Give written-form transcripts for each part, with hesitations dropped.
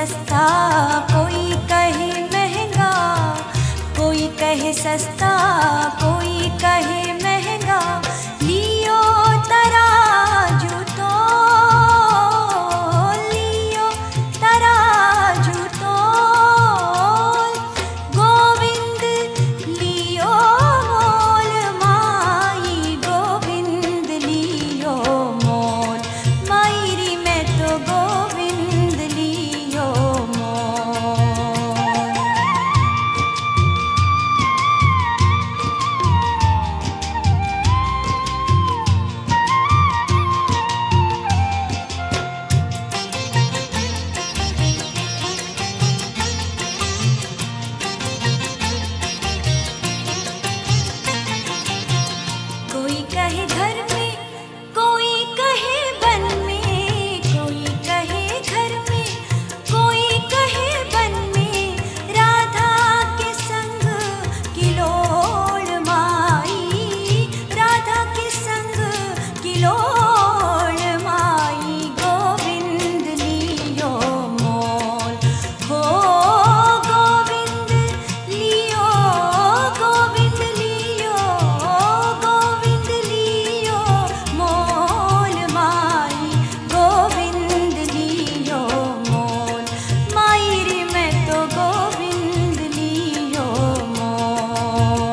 सस्ता कोई कहे महंगा, कोई कहे सस्ता कोई कहे महंगा। लियो तराजू तो, लियो तराजू तो, गोविंद लियो मोल माई, गोविंद लियो मोल मायरी मैं तो गोविंद लियो मोल। कोई कहे घर में, कोई कहे वन में, कोई कहे घर में, कोई कहे वन में। राधा के संग किलोड़ माई, राधा के संग किलोड़ माई, गोविंद लियो मोल हो, गोविंद लियो, गोविंद लियो, गोविंद लियो मोल माई, गोविंद लियो मोल मायरी मैं तो गोविंद लियो मोल।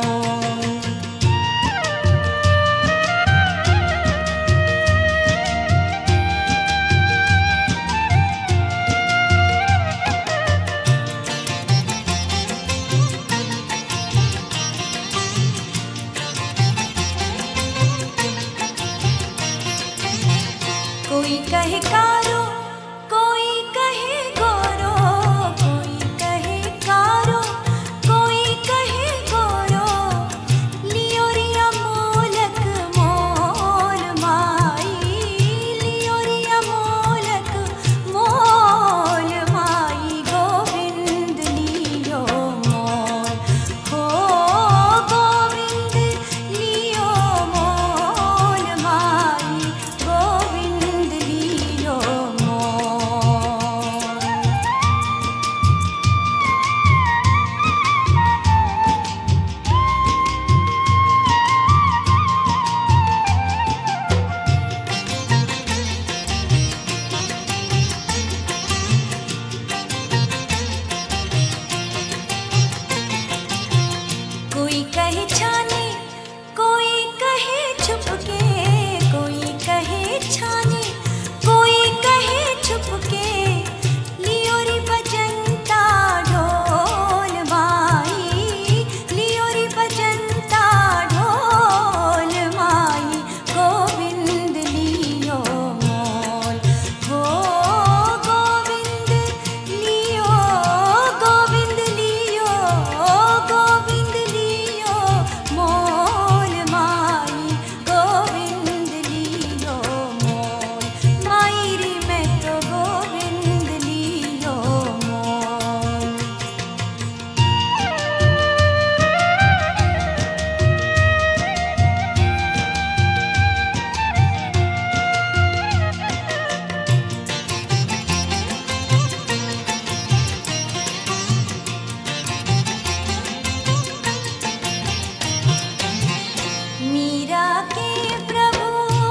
कोई कहे कारो, कोई कहे गोरो, कोई कहे कारो, कोई कहे गोरो। लियो रिया मोलक मोल माई, लियो रिया मोलक मोल माई, गोविंद लियो मोल हो, गोविंद लियो मोल माई, गोविंद लियो मोल। कोई कहे छाने, कोई कहे छुपके, कोई कहे छाने, कोई कहे छुपके। लियो री बजंता ढोल माई, लियो री बजंता ढोल माई, गोविंद लियो मोल हो, गोविंद लियो, गोविंद लियो, गोविंद लियो मोल माई, गोविंद लियो मोल मायरी मैं तो गोविंद लियो मोल। मीरा के प्रभु,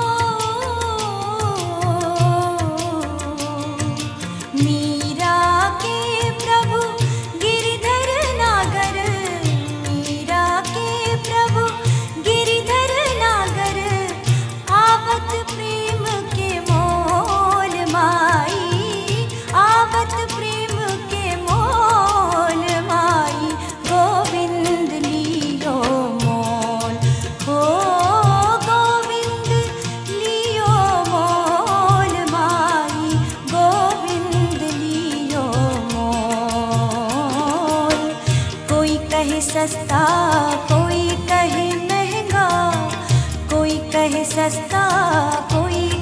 मीरा के प्रभु गिरिधर नागर, मीरा के प्रभु गिरिधर नागर। आवत प्रेम के मोल माई, आवत प्रेम के मोल माई, गोविंद लियो मोल हो, गोविंद लियो मोल माई, गोविंद लियो मोल। कोई कहे सस्ता कोई कहे महंगा, कोई कहे सस्ता कोई